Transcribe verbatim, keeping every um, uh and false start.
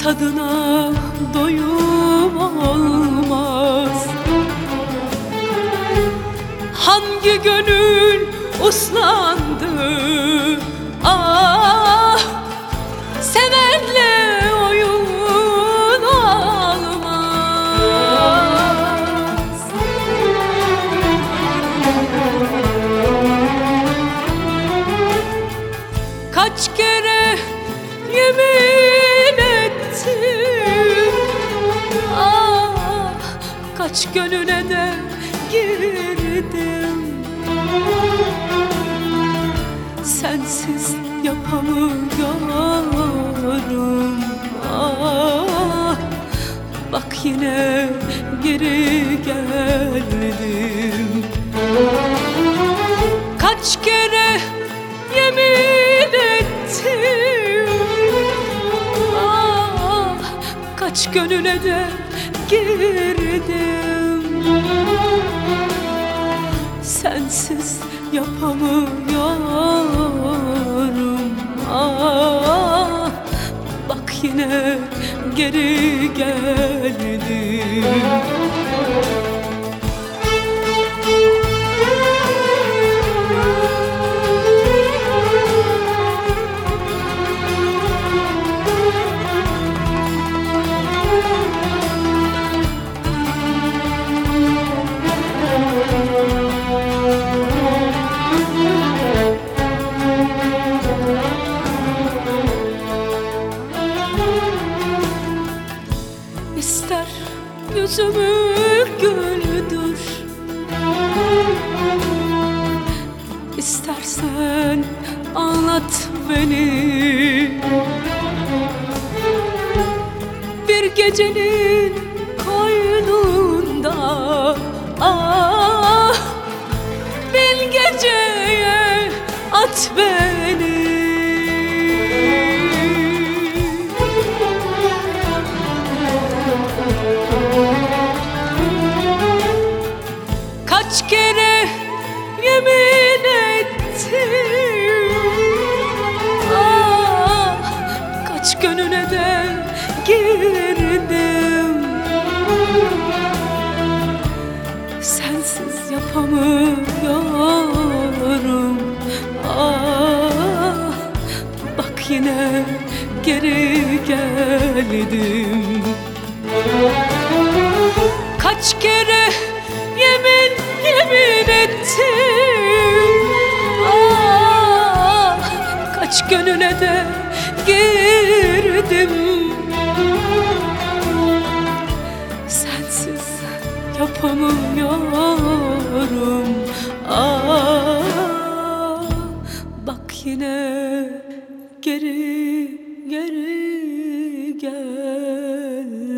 tadına doyum olmaz. Hangi gönül uslandı, ah, sevenle oyun olmaz. Kaç kere yemin ettim, ah, kaç gönüle de girdim. Sensiz yapamıyorum, ah, bak yine geri geldim. Kaç kere yemin ettim, ah, kaç gönüle de girdim. Sensiz yapamıyorum, ah, bak yine geri geldim. İster yüzümü güldür, İstersen ağlat beni. Bir gecenin koynunda, ah, bin geceye at beni. Kaç kere yemin ettim, ah, kaç gönüle de girdim. Sensiz yapamıyorum, ah, bak yine geri geldim. Kaç kere yemin yemin ettim, ah, kaç gönüle de girdim. Sensiz yapamıyorum, ah, bak yine geri geri gel.